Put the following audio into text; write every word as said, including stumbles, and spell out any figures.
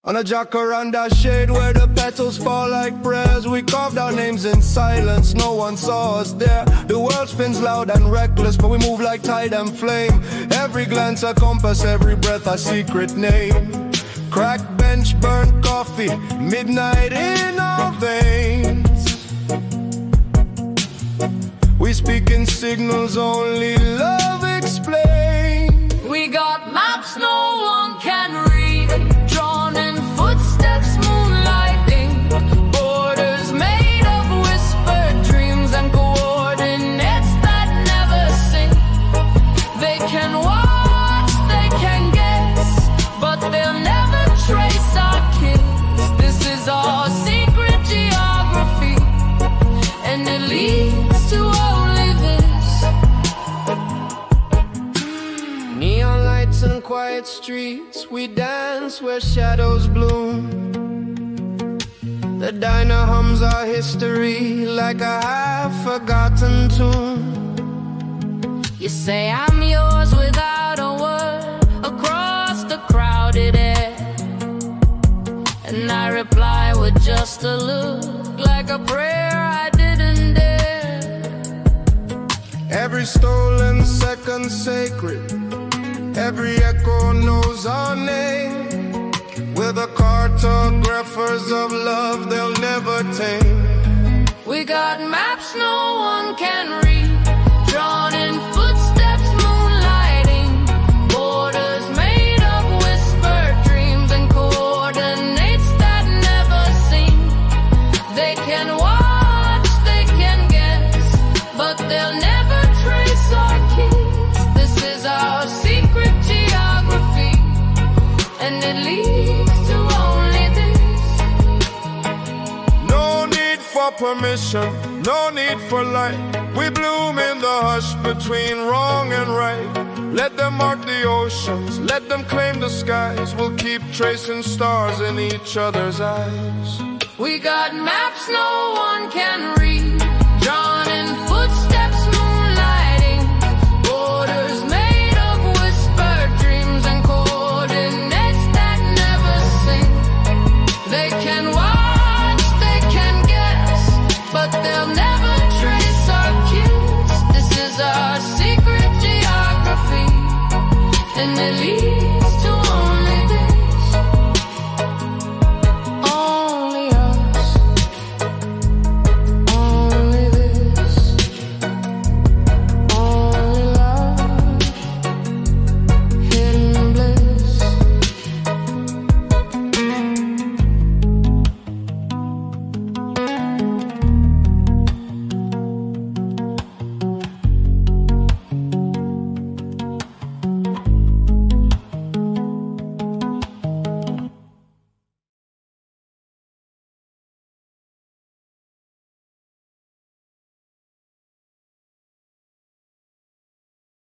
On a jacaranda shade where the petals fall like prayers, we carved our names in silence, no one saw us there. The world spins loud and reckless, but we move like tide and flame. Every glance a compass, every breath a secret name. Crack bench, burnt coffee, midnight in our veins. We speak in signals only love explains. We got maps no one can read, drawn in footsteps, moonlighting, borders made of whispered dreams and coordinates that never sink. They can watch, they can guess, but they'll never trace our kiss. This is our secret geography, and it leads to only this. Neon lights and quiet streets, we dance where shadows bloom. The diner hums our history like a half-forgotten tune. You say I'm yours without a word across the crowded air, and I reply with just a look, like a prayer I didn't dare. Every stolen second sacred, every echo knows our name. We're the cartographers of love they'll never tame. We got maps no one can read, drawn in footsteps, moonlighting, borders made of whispered dreams and coordinates that never seem. They can watch, they can guess, but they'll never trace our keys. This is our secret geography, and it leads to only this. No need for permission, no need for light. We bloom in the hush between wrong and right. Let them mark the oceans, let them claim the skies. We'll keep tracing stars in each other's eyes. We got maps no one can read,